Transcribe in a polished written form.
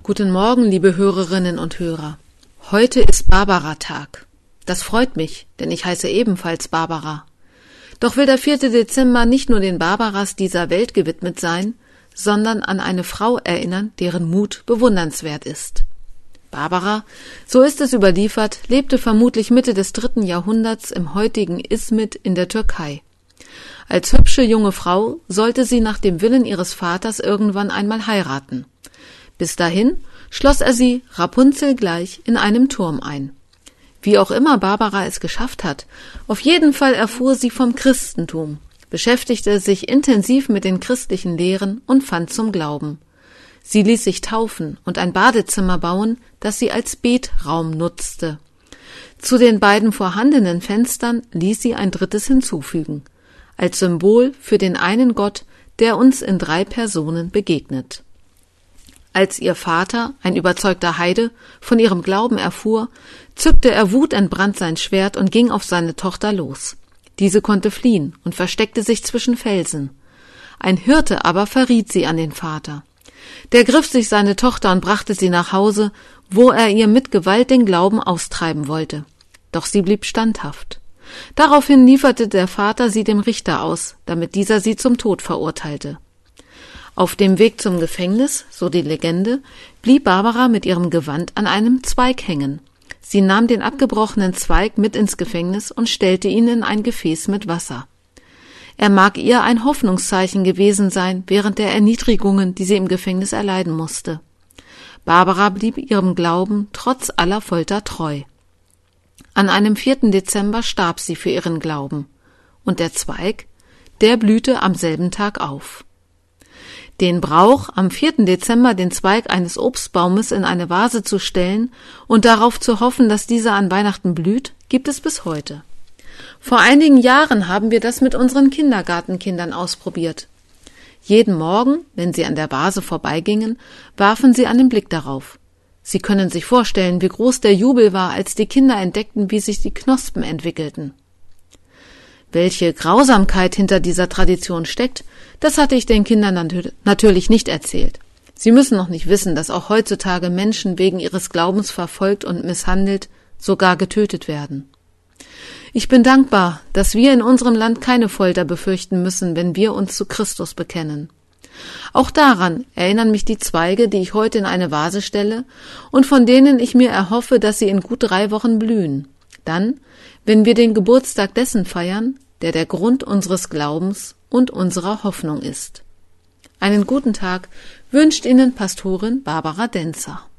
Guten Morgen, liebe Hörerinnen und Hörer. Heute ist Barbara-Tag. Das freut mich, denn ich heiße ebenfalls Barbara. Doch will der 4. Dezember nicht nur den Barbaras dieser Welt gewidmet sein, sondern an eine Frau erinnern, deren Mut bewundernswert ist. Barbara, so ist es überliefert, lebte vermutlich Mitte des 3. Jahrhunderts im heutigen Izmit in der Türkei. Als hübsche junge Frau sollte sie nach dem Willen ihres Vaters irgendwann einmal heiraten. Bis dahin schloss er sie Rapunzel gleich in einem Turm ein. Wie auch immer Barbara es geschafft hat, auf jeden Fall erfuhr sie vom Christentum, beschäftigte sich intensiv mit den christlichen Lehren und fand zum Glauben. Sie ließ sich taufen und ein Badezimmer bauen, das sie als Betraum nutzte. Zu den beiden vorhandenen Fenstern ließ sie ein drittes hinzufügen, als Symbol für den einen Gott, der uns in 3 Personen begegnet. Als ihr Vater, ein überzeugter Heide, von ihrem Glauben erfuhr, zückte er wutentbrannt sein Schwert und ging auf seine Tochter los. Diese konnte fliehen und versteckte sich zwischen Felsen. Ein Hirte aber verriet sie an den Vater. Der griff sich seine Tochter und brachte sie nach Hause, wo er ihr mit Gewalt den Glauben austreiben wollte. Doch sie blieb standhaft. Daraufhin lieferte der Vater sie dem Richter aus, damit dieser sie zum Tod verurteilte. Auf dem Weg zum Gefängnis, so die Legende, blieb Barbara mit ihrem Gewand an einem Zweig hängen. Sie nahm den abgebrochenen Zweig mit ins Gefängnis und stellte ihn in ein Gefäß mit Wasser. Er mag ihr ein Hoffnungszeichen gewesen sein während der Erniedrigungen, die sie im Gefängnis erleiden musste. Barbara blieb ihrem Glauben trotz aller Folter treu. An einem 4. Dezember starb sie für ihren Glauben. Und der Zweig, der blühte am selben Tag auf. Den Brauch, am 4. Dezember den Zweig eines Obstbaumes in eine Vase zu stellen und darauf zu hoffen, dass dieser an Weihnachten blüht, gibt es bis heute. Vor einigen Jahren haben wir das mit unseren Kindergartenkindern ausprobiert. Jeden Morgen, wenn sie an der Vase vorbeigingen, warfen sie einen Blick darauf. Sie können sich vorstellen, wie groß der Jubel war, als die Kinder entdeckten, wie sich die Knospen entwickelten. Welche Grausamkeit hinter dieser Tradition steckt, das hatte ich den Kindern natürlich nicht erzählt. Sie müssen noch nicht wissen, dass auch heutzutage Menschen wegen ihres Glaubens verfolgt und misshandelt, sogar getötet werden. Ich bin dankbar, dass wir in unserem Land keine Folter befürchten müssen, wenn wir uns zu Christus bekennen. Auch daran erinnern mich die Zweige, die ich heute in eine Vase stelle und von denen ich mir erhoffe, dass sie in gut 3 Wochen blühen. Dann, wenn wir den Geburtstag dessen feiern, der der Grund unseres Glaubens und unserer Hoffnung ist. Einen guten Tag wünscht Ihnen Pastorin Barbara Denzer.